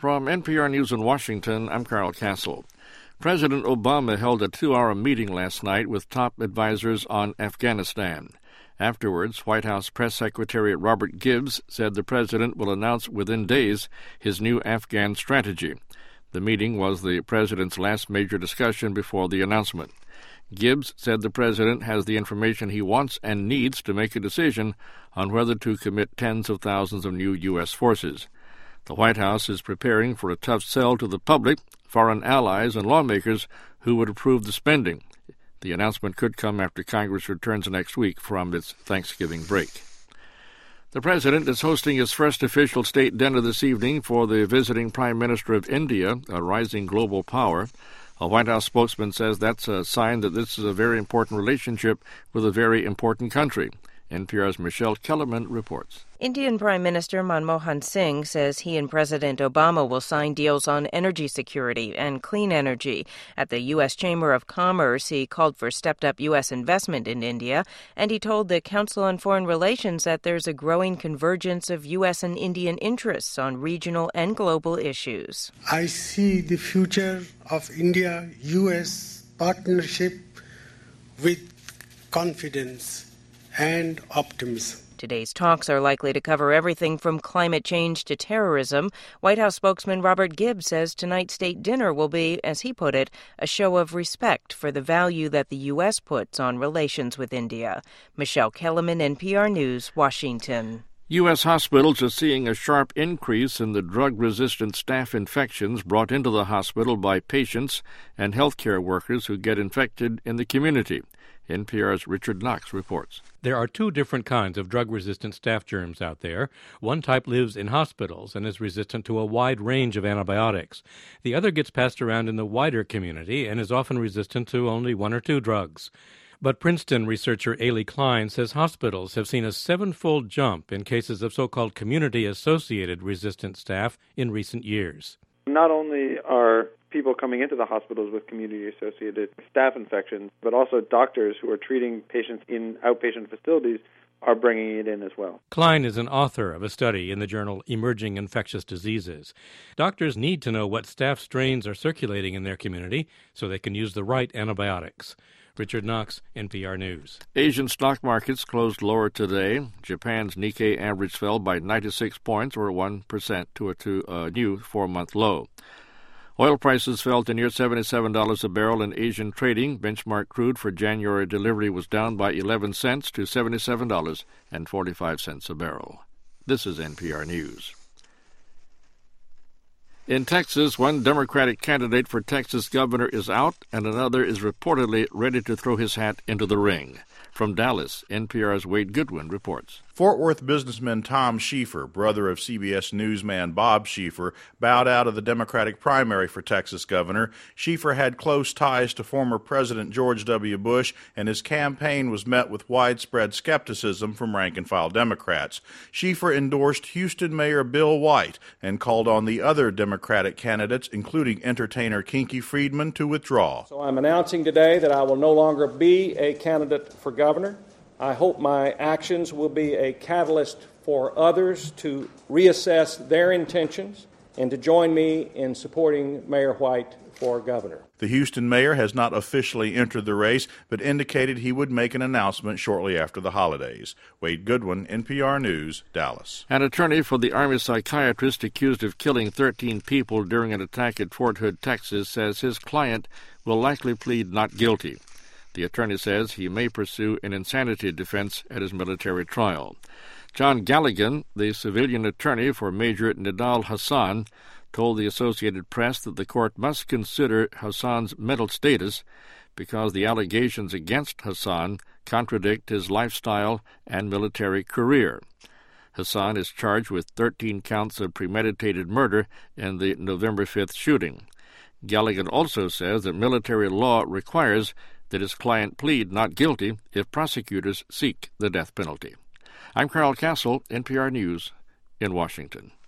From NPR News in Washington, I'm Carl Castle. President Obama held a 2-hour meeting last night with top advisors on Afghanistan. Afterwards, White House Press Secretary Robert Gibbs said the president will announce within days his new Afghan strategy. The meeting was the president's last major discussion before the announcement. Gibbs said the president has the information he wants and needs to make a decision on whether to commit tens of thousands of new U.S. forces. The White House is preparing for a tough sell to the public, foreign allies, and lawmakers who would approve the spending. The announcement could come after Congress returns next week from its Thanksgiving break. The president is hosting his first official state dinner this evening for the visiting Prime Minister of India, a rising global power. A White House spokesman says that's a sign that this is a very important relationship with a very important country. NPR's Michelle Kellerman reports. Indian Prime Minister Manmohan Singh says he and President Obama will sign deals on energy security and clean energy. At the U.S. Chamber of Commerce, he called for stepped-up U.S. investment in India, and he told the Council on Foreign Relations that there's a growing convergence of U.S. and Indian interests on regional and global issues. I see the future of India-U.S. partnership with confidence and optimism. Today's talks are likely to cover everything from climate change to terrorism. White House spokesman Robert Gibbs says tonight's state dinner will be, as he put it, a show of respect for the value that the U.S. puts on relations with India. Michelle Kellerman, NPR News, Washington. U.S. hospitals are seeing a sharp increase in the drug-resistant staph infections brought into the hospital by patients and healthcare workers who get infected in the community. NPR's Richard Knox reports. There are two different kinds of drug-resistant staph germs out there. One type lives in hospitals and is resistant to a wide range of antibiotics. The other gets passed around in the wider community and is often resistant to only one or two drugs. But Princeton researcher Ailey Klein says hospitals have seen a 7-fold jump in cases of so-called community-associated resistant staph in recent years. Not only are people coming into the hospitals with community-associated staph infections, but also doctors who are treating patients in outpatient facilities are bringing it in as well. Klein is an author of a study in the journal Emerging Infectious Diseases. Doctors need to know what staph strains are circulating in their community so they can use the right antibiotics. Richard Knox, NPR News. Asian stock markets closed lower today. Japan's Nikkei average fell by 96 points, or 1%, to a new 4-month low. Oil prices fell to near $77 a barrel in Asian trading. Benchmark crude for January delivery was down by 11 cents to $77.45 a barrel. This is NPR News. In Texas, one Democratic candidate for Texas governor is out, and another is reportedly ready to throw his hat into the ring. From Dallas, NPR's Wade Goodwin reports. Fort Worth businessman Tom Schieffer, brother of CBS newsman Bob Schieffer, bowed out of the Democratic primary for Texas governor. Schieffer had close ties to former President George W. Bush, and his campaign was met with widespread skepticism from rank-and-file Democrats. Schieffer endorsed Houston Mayor Bill White and called on the other Democratic candidates, including entertainer Kinky Friedman, to withdraw. So I'm announcing today that I will no longer be a candidate for governor. I hope my actions will be a catalyst for others to reassess their intentions and to join me in supporting Mayor White for governor. The Houston mayor has not officially entered the race, but indicated he would make an announcement shortly after the holidays. Wade Goodwin, NPR News, Dallas. An attorney for the Army psychiatrist accused of killing 13 people during an attack at Fort Hood, Texas, says his client will likely plead not guilty. The attorney says he may pursue an insanity defense at his military trial. John Galligan, the civilian attorney for Major Nidal Hassan, told the Associated Press that the court must consider Hassan's mental status because the allegations against Hassan contradict his lifestyle and military career. Hassan is charged with 13 counts of premeditated murder in the November 5th shooting. Galligan also says that military law requires that his client plead not guilty if prosecutors seek the death penalty. I'm Carl Castle, NPR News in Washington.